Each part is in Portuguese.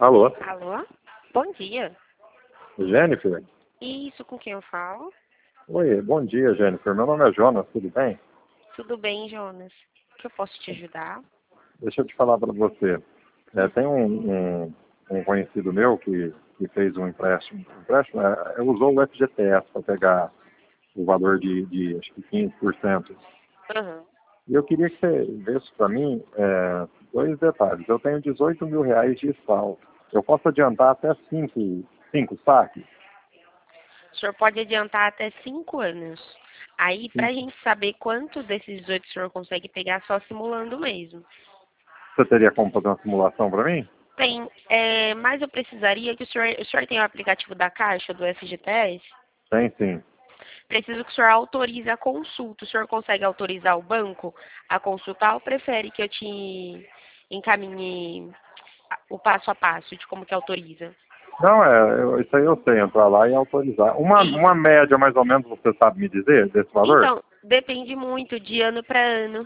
Alô? Alô? Bom dia. Jennifer? Isso, com quem eu falo? Oi, bom dia, Jennifer. Meu nome é Jonas, tudo bem? Tudo bem, Jonas? O que eu posso te ajudar? Deixa eu te falar para você. Tem um conhecido meu que fez um empréstimo. Usou o FGTS para pegar o valor de acho que 15%. Aham. E eu queria que você visse para mim dois detalhes. Eu tenho R$ 18.000 de saldo. Eu posso adiantar até cinco saques? O senhor pode adiantar até 5 anos. Aí, Sim. pra gente saber quanto desses 18 o senhor consegue pegar só simulando mesmo. Você teria como fazer uma simulação para mim? Tem, mas eu precisaria que o senhor tem o aplicativo da Caixa, do FGTS? Tem sim. Preciso que o senhor autorize a consulta. O senhor consegue autorizar o banco a consultar ou prefere que eu te encaminhe o passo a passo de como que autoriza? Não, isso aí eu sei, entrar lá e autorizar. Uma Isso. média, mais ou menos, você sabe me dizer desse valor? Então, depende muito de ano para ano.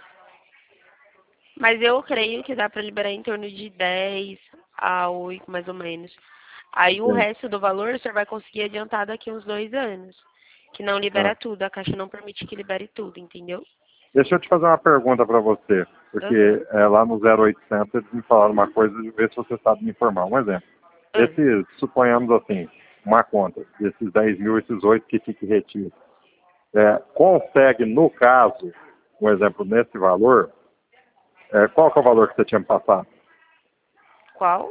Mas eu creio que dá para liberar em torno de 10 a 8, mais ou menos. Aí o Entendi. resto do valor o senhor vai conseguir adiantar daqui uns 2 anos. Que não Ah. libera tudo. A Caixa não permite que libere tudo, entendeu? Deixa eu te fazer uma pergunta para você, Aham. porque lá no 0800 eles me falaram uma coisa e ver se você sabe me informar. Um exemplo. Aham. Suponhamos assim, uma conta, desses 10 mil, esses 8 que fique retiro. Consegue, no caso, um exemplo, nesse valor, qual que é o valor que você tinha me passado? Qual?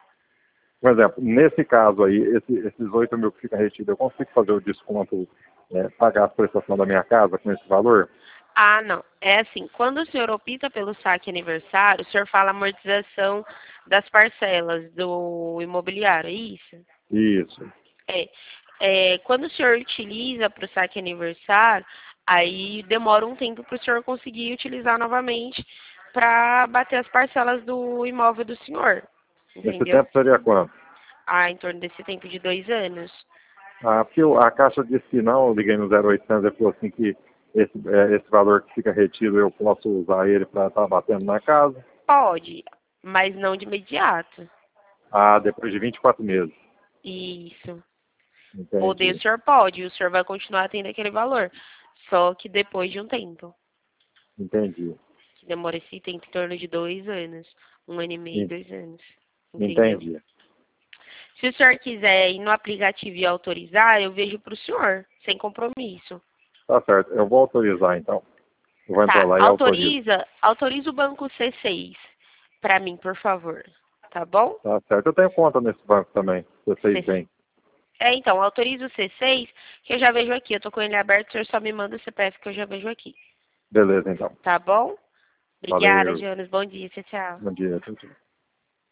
Por exemplo, nesse caso aí, esses 8.000 que fica retido, eu consigo fazer o desconto, pagar a prestação da minha casa com esse valor? Ah, não. É assim, quando o senhor opta pelo saque aniversário, o senhor fala amortização das parcelas do imobiliário, é isso? Isso. É. Quando o senhor utiliza para o saque aniversário, aí demora um tempo para o senhor conseguir utilizar novamente para bater as parcelas do imóvel do senhor. Esse Entendeu? tempo seria quanto? Ah, em torno desse tempo de 2 anos. Ah, porque a Caixa disse que não, eu liguei no 0800 e falou assim que esse valor que fica retido eu posso usar ele para estar batendo na casa. Pode, mas não de imediato. Ah, depois de 24 meses. Isso. Poder o Entendi. senhor pode, o senhor vai continuar tendo aquele valor. Só que depois de um tempo. Entendi. Que demora esse tempo em torno de 2 anos. 1 ano e meio, En- 2 anos. Entendeu? Entendi. Se o senhor quiser ir no aplicativo e autorizar, eu vejo para o senhor, sem compromisso. Tá certo. Eu vou autorizar então. Eu vou entrar Tá, lá e autorizo. autoriza o banco C6 para mim, por favor. Tá bom? Tá certo. Eu tenho conta nesse banco também. Você fez C... bem. Então, autoriza o C6, que eu já vejo aqui. Eu tô com ele aberto, o senhor só me manda o CPF que eu já vejo aqui. Beleza, então. Tá bom? Obrigada, Valeu. Jonas. Bom dia, tchau, tchau. Bom dia. Tchau, tchau.